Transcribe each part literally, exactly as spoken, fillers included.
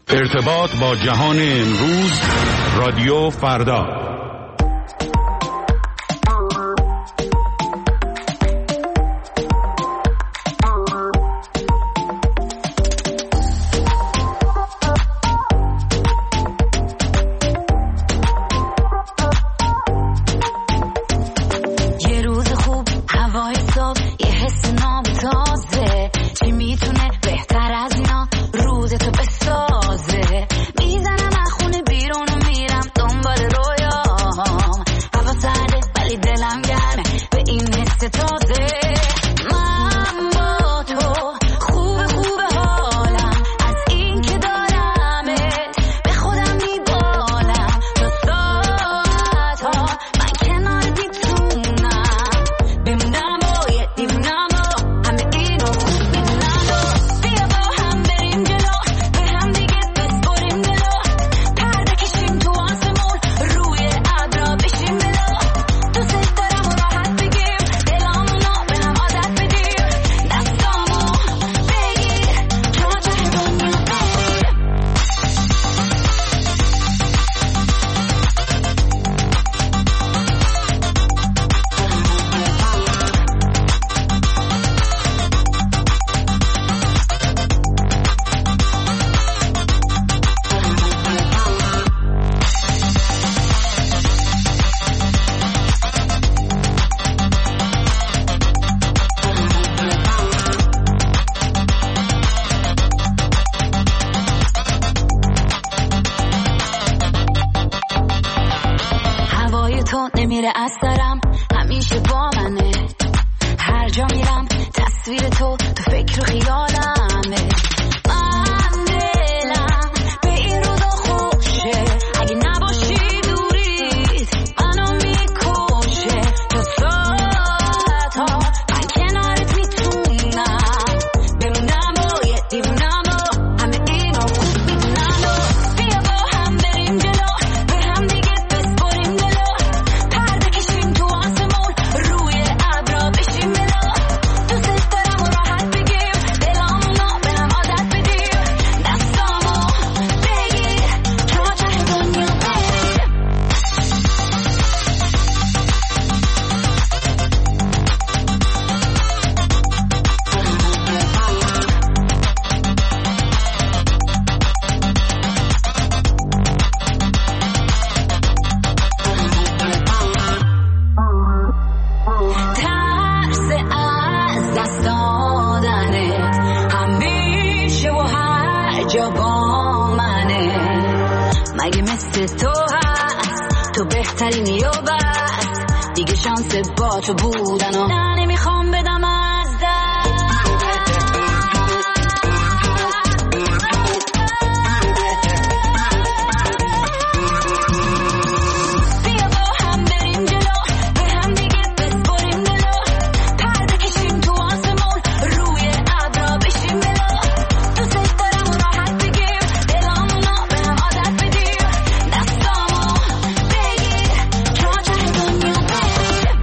ارتباط با جهان امروز، رادیو فردا. نمیره از سرم، همیشه با منه، هر جا میرم تصویر تو تو فکر و خیالمه. من دلم به این روزا خوشه، اگه نباشی دوریت منو میکشه. تو ساعت ها من کنارت میتونم بمونم و یه دیوونم و همه اینو خوب میدونم. و بیا با هم بریم جلو، به هم دیگه بسپریم دلو، پرده کشیم تو آسمون، روی ابرا بشیم ملو. دوست دارم و راحت بگیم دلامونو به هم عادت بدیم، دستامو بگیر تا ته دنیا بریم. ترس از دست دادنت همیشه و هر جا با منه، مگه مثل تو هست تو بهترینی و بس، دیگه شانس با تو بودن و نه نمیخوام بدم از دست. بیا با هم بریم جلو، به هم دیگه بسپریم دلو، پرده کشیم تو آسمون، روی ابرا بشیم ملو. دوست دارم و راحت بگیم دلامونو به هم عادت بدیم، دستامو بگیر تا ته دنیا بریم.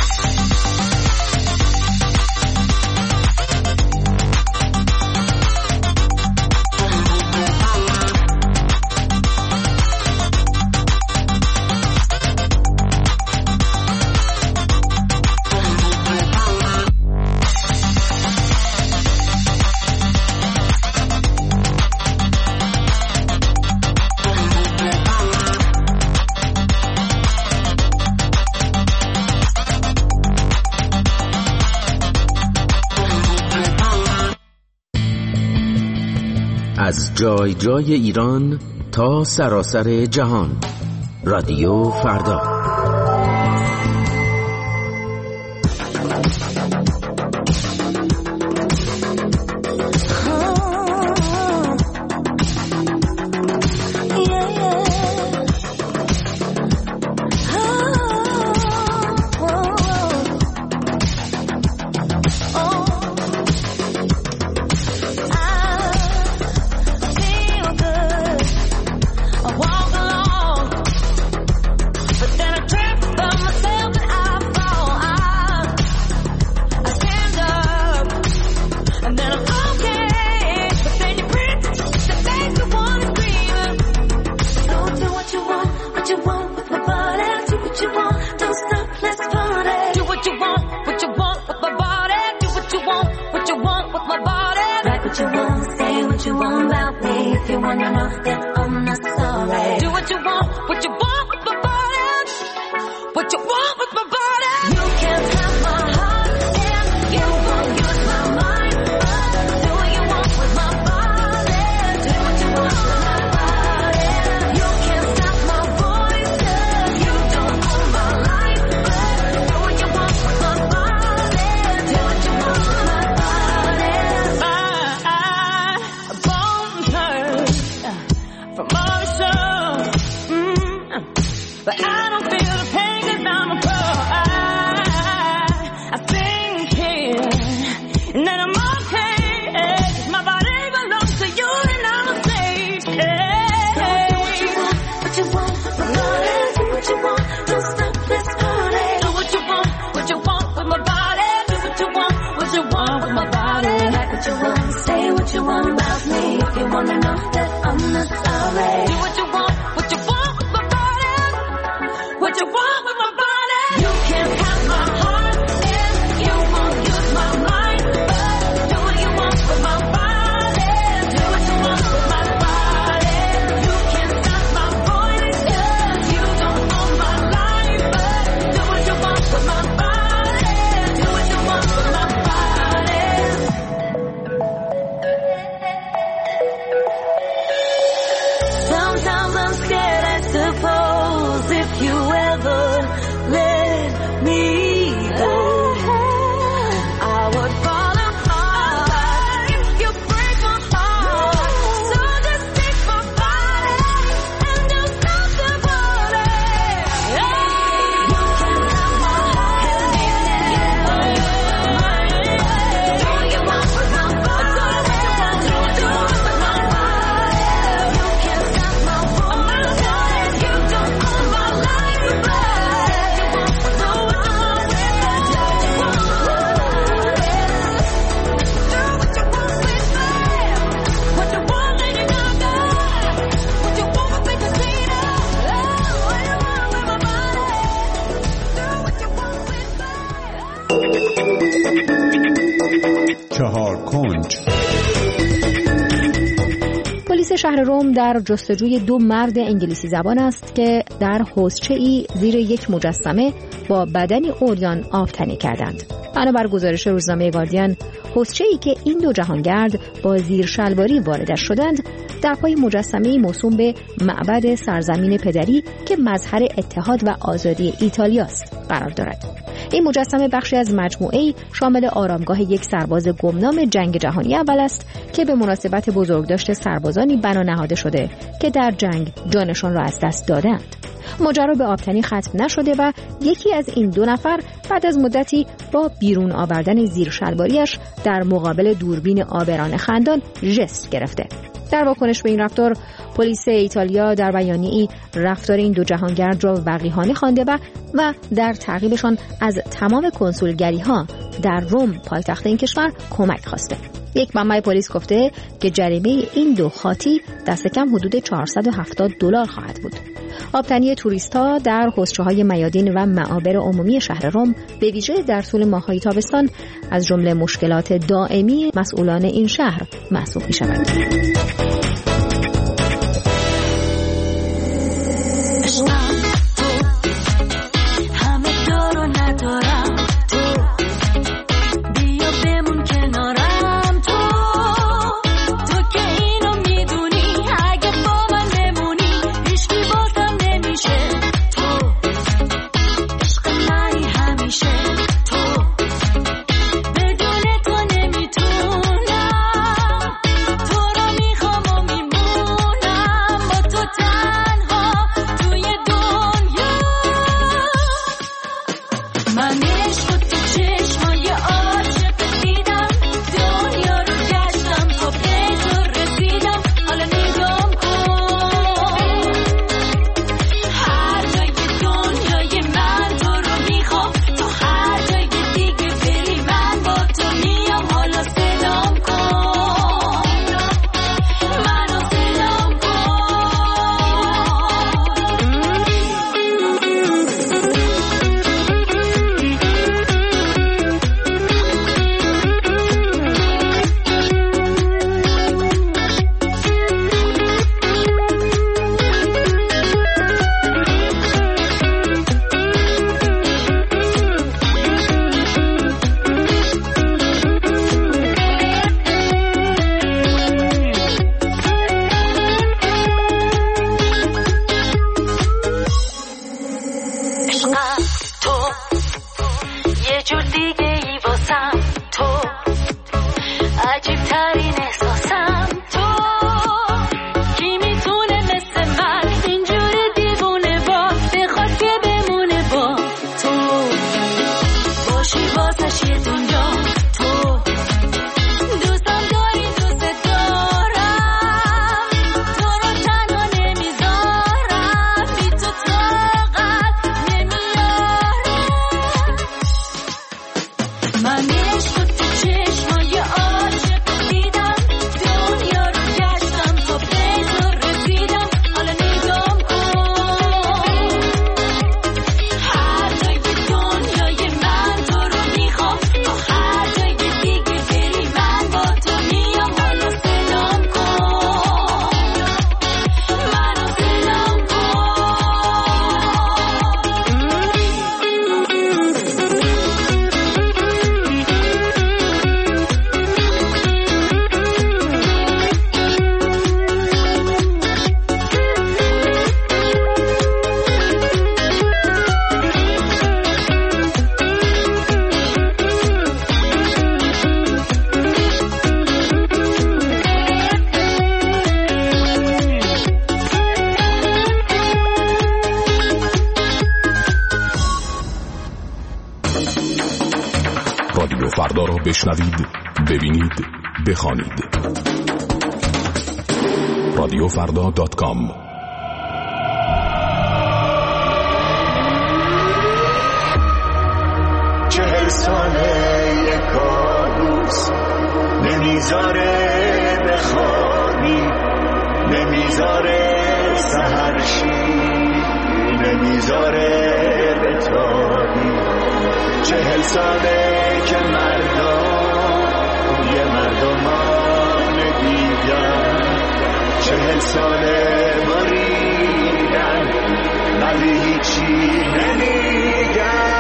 از جای جای ایران تا سراسر جهان، رادیو فردا. Walk along, but then if you wanna know that I'm not sorry. Do what you want, what you want with my body. What you want with my body. You can't have my heart and you won't use my mind. Do what you want with my body. Do what you want with my body. You can't stop my voice 'cause you don't own my life. Do what you want with my body. Do what you want with my body. My bones hurt from all the show, mm, but I don't feel the pain 'cause I'm a pro. I, I think here that I'm okay, 'cause my body belongs to you and I'm safe. Hey. Do what you want, what you want, my body. Do what you want, don't stop this party. Do what you want, what you want with my body. Do what you want, what you want with my body. Like what you want, say what you want about me. If you wanna know that I'm not sorry. Do what you want, what you want with my body. What you want with my body. You can't have my heart and you won't use my mind. But do what you want with my body. Do what you want with my body. You can't stop my voice 'cause you don't own my life. But do what you want with my body. Do what you want with my body. Sometimes I'm scared, I suppose, if you ever let me go, I would fall apart if you break my heart. So just take my body and don't stop the party. You can have my heart and you won't use my mind. Do what you want with my body. Do what you want with my body. You can't stop my voice. You don't own my life. Do what you want with my body. Do what you want with my body. Do what you want with me. What you want, Lady Gaga. What you want with Big Christina. Oh, what you want with my body. Do what you want with me. چهار کنج. پلیس شهر روم در جستجوی دو مرد انگلیسی زبان است که در حوضچه‌ای زیر یک مجسمه با بدنی عریان آبتنی کردند. بنابر گزارش روزنامه گاردین، حوضچه‌ای که این دو جهانگرد با زیر شلواری واردش شدند، در پای مجسمه‌ای موسوم به معبد سرزمین پدری که مظهر اتحاد و آزادی ایتالیاست قرار دارد. این مجسمه بخشی از مجموعه‌ای شامل آرامگاه یک سرباز گمنام جنگ جهانی اول است که به مناسبت بزرگداشت سربازانی بنا نهاده شده که در جنگ جانشان را از دست دادند. ماجرا به آبتنی ختم نشده و یکی از این دو نفر بعد از مدتی با بیرون آوردن زیر شلواریش در مقابل دوربین آبران خندان ژست گرفته. در واکنش به این رفتار، پلیس ایتالیا در بیانیه‌ای رفتار این دو جهانگرد را وقیحانه خوانده و و در تعقیبشان از تمام کنسولگری‌ها در روم پایتخت این کشور کمک خواسته. یک منبع پلیس گفته که جریمه این دو خاطی دست کم حدود چهارصد و هفتاد دلار خواهد بود. آبتنی توریست‌ها در حوضچه‌های میادین و معابر عمومی شهر روم به ویژه در طول ماه‌های تابستان از جمله مشکلات دائمی مسئولان این شهر محسوب می‌شود. بدون تو نمیتونم، تو رو میخوام و فردا را بشنوید، ببینید، بخوانید. رادیو فردا دات کام. چهل ساله یک کابوس نمیذاره بخوابی، نمیذاره سحرشی، نمیذاره بتابی. چهل ساله که مردم یه مردمان دیگر، چهل ساله بریدن ولی هیچی نمیگن.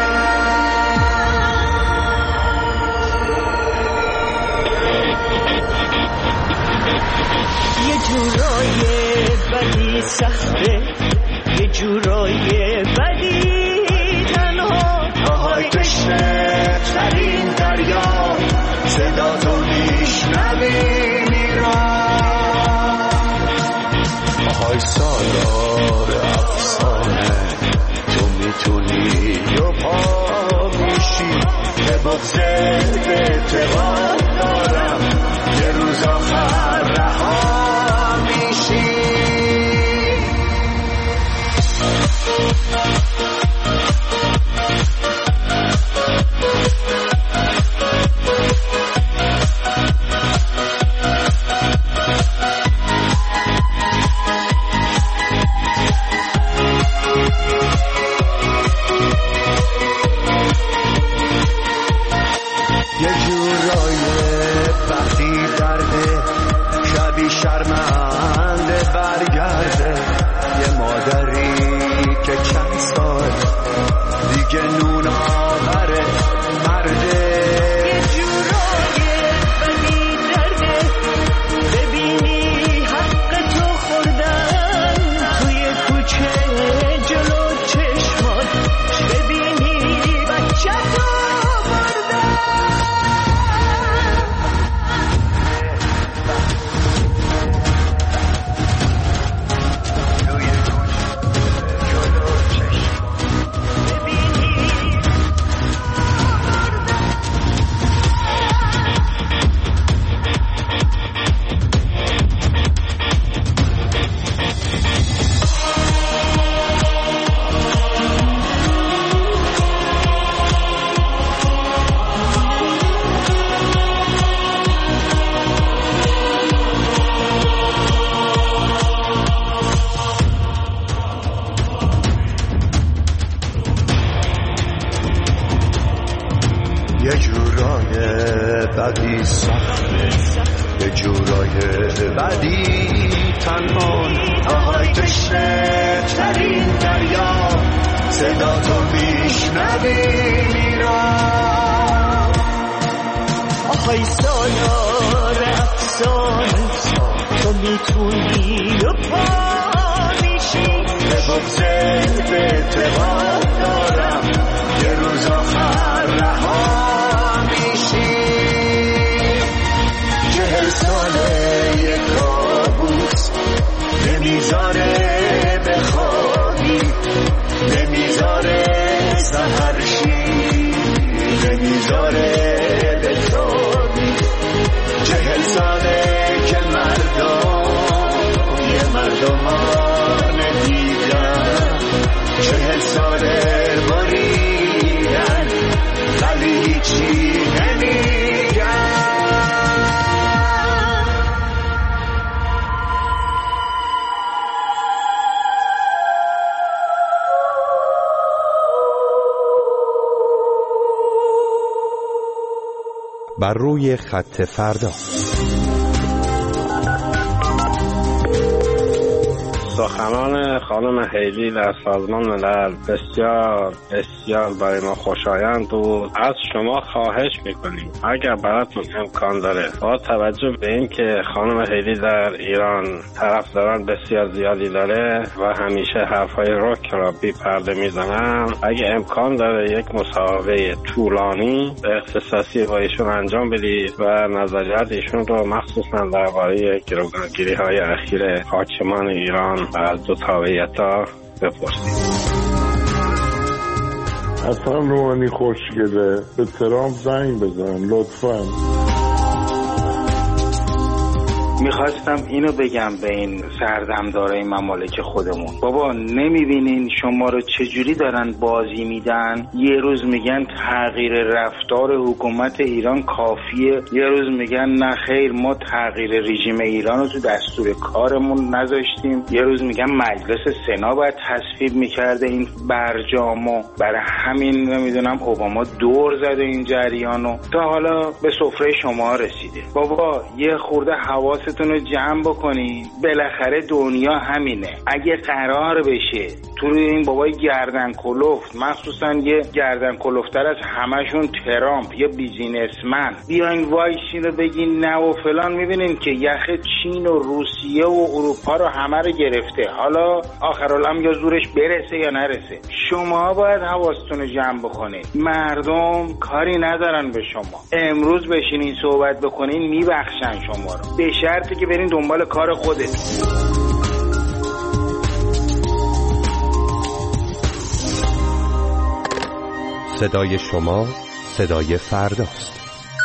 یه جورای بدی سخته، یه جورای بدی تنها، آهای تشنه ترین دریا، صدا تو میشنوی میران. آهای سالار افسانه، تو میتونی و پا میشی، به بغضت اعتقاد دارم یه روز آخر رها میشی. یه جورای وقتی درده شبی شرمنده برگرده، یه مادری که چند سال دیگه نون آوره مرده. یه جورای بدی درده ببینی حق تو خوردن توی کوچه جلو چشمات، ببینی بچه تو یه جورای بدی سخته، یه جورای بدی تنها، آهای تشنه ترین دریا، صدا تو میشنوی میران. آهای سالار افسانه، تو میتونی و پا میشی، به بغضت اعتقاد دارم یه روز آخر رها میشی. چهل ساله یک کابوس نمیذاره بخوابی، نمیذاره سحرشی، نمیذاره بتابی. چهل ساله که مردم یه مردمان دیگر، چهل ساله بریدن ولی هیچی نمیگن. بر روی خط فردا. سخنان خانم هیلی در سازمان ملل بسیار بسیار برای ما خوشایند بود. از شما خواهش میکنیم اگر براتون امکان داره، با توجه به این که خانم هیلی در ایران طرفداران بسیار زیادی داره و همیشه حرفای رک را بی پرده میزنن، اگه امکان داره یک مصاحبه طولانی به اختصاصی با ایشون انجام بدید و نظریات ایشون رو مخصوصا درباره گروگانگیری های اخیر حاکمان ایران و از دو تابعیت ها بپرسید. حسن روحانی خوشگله، به ترامپ زنگ بزن لطفاً. میخواستم اینو بگم به این سردمدارای ممالک خودمون، بابا نمیبینین شما رو چجوری دارن بازی میدن؟ یه روز میگن تغییر رفتار حکومت ایران کافیه، یه روز میگن نه خیر ما تغییر رژیم ایران رو تو دستور کارمون نذاشتیم، یه روز میگن مجلس سنا باید تصویب میکرده این برجامو، برای همین نمیدونم اوباما دور زده این جریانو، تا حالا به سفره شما رسیده. بابا یه خورده حواس تون رو جمع بکنین، بالاخره دنیا همینه. اگه قرار بشه تو این بابای گردن کلفت، مخصوصا یه گردن کلفتر از همشون ترامپ، یه بیزینسمن، بیاین وایسین رو بگین نه و فلان، میبینین که یخ چین و روسیه و اروپا رو همه رو گرفته. حالا آخرالام یا زورش برسه یا نرسه، شما باید حواستون رو جمع بکنین. مردم کاری ندارن به شما، امروز بشینین صحبت بکنین میبخشن شما رو، به شرطی که برین دنبال کار خودت. صدای شما صدای فرداست.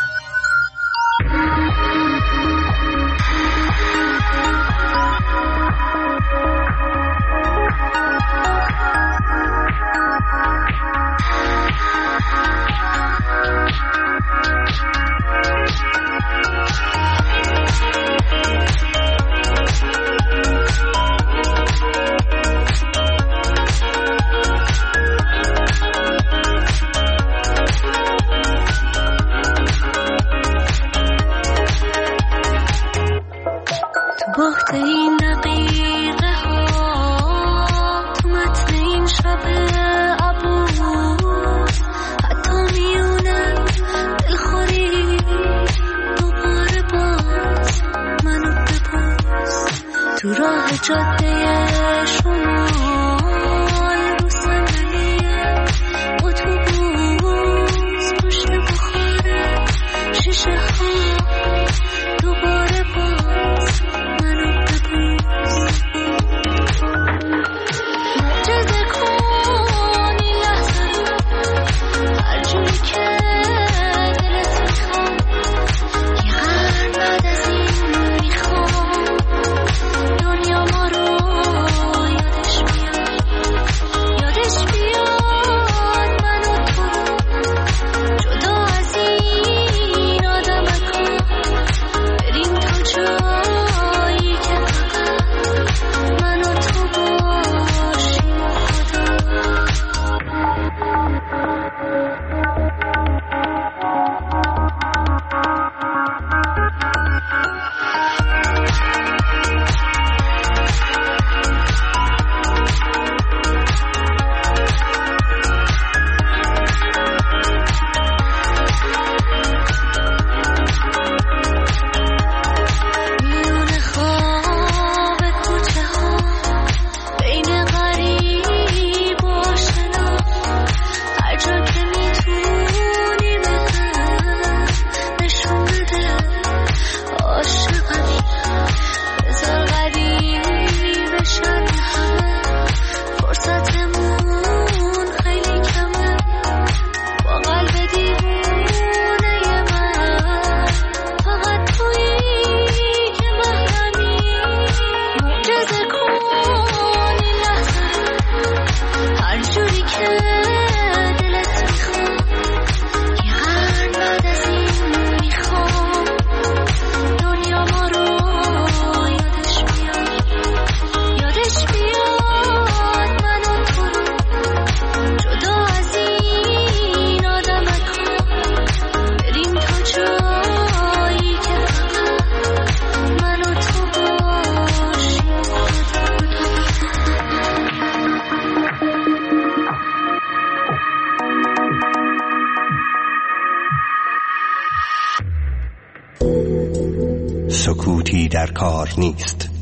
سکوتی در کار نیست.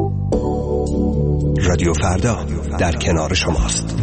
رادیو فردا در کنار شماست.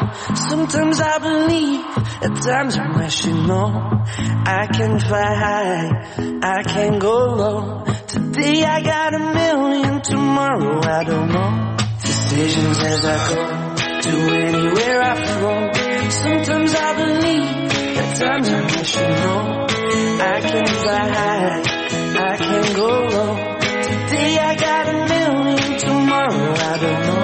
Sometimes I believe, at times I'm rational. I can fly high, I can go low. Today I got a million, tomorrow I don't know. Decisions as I go, to anywhere I flow. Sometimes I believe, at times I'm rational. I can fly high, I can go low. Today I got a million, tomorrow I don't know.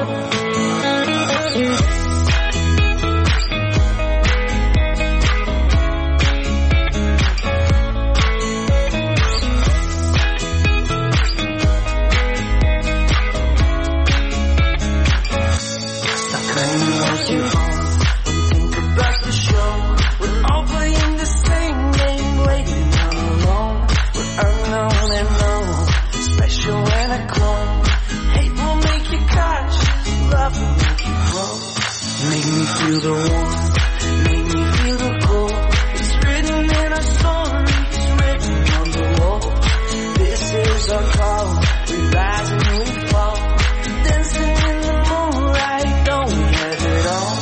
Make me feel the warmth, make me feel the cold. It's written in our stories, written on the wall. This is our call, we rise and we fall. Dancing in the moonlight, don't we have it all?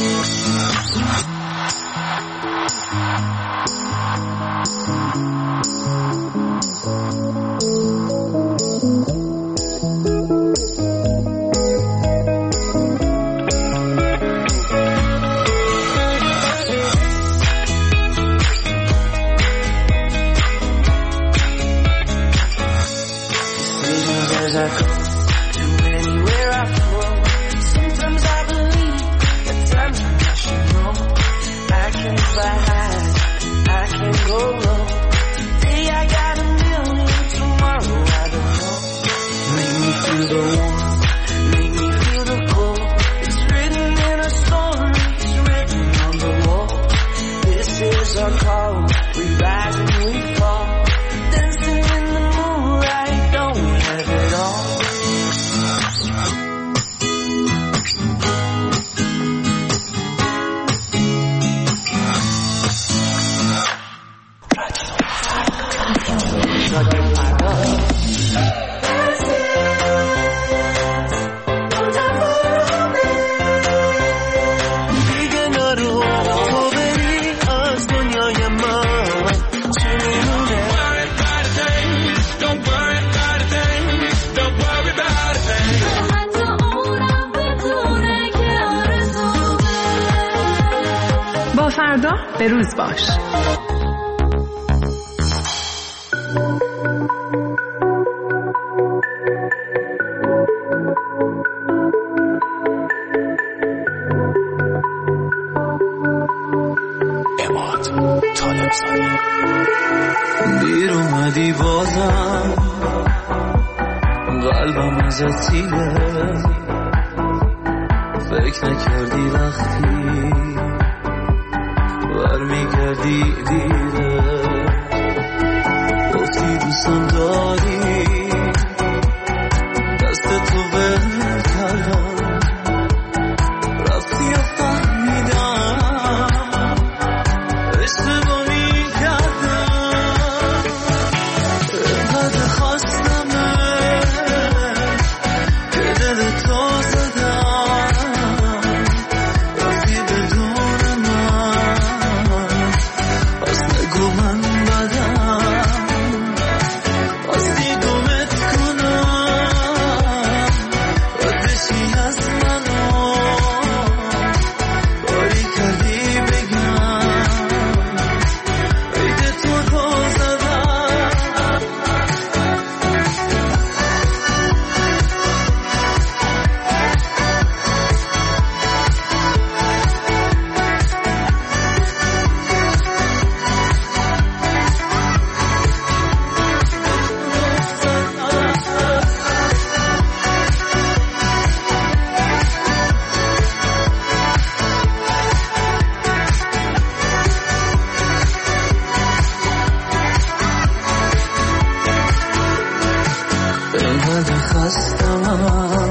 As I go to anywhere I flow. Sometimes I believe, at times I'm rational. I can fly high, I can go low. Today I got a million, tomorrow I don't know. Make me feel the warmth, make me feel the cold. It's written in our stories, written on the wall. This is our call, we rise and we fall. Dancing in the moonlight, don't we have it all? فردا به روز باش. اماد طالبزاده دیر اومدی بازم قلبم ازت تیره فکر نکردی وقتی برمیگردی دیره گفتی دوستم داری دست تو ول کردم رفتی و فهمیدم اشتباه میکردم انقدر خواستمه که دل تو زدم رفتی بدون من از نگو من بدم از دیدمت کنم ردشی از منو باری کردی بگم عید تو رو زدم انقدر خستم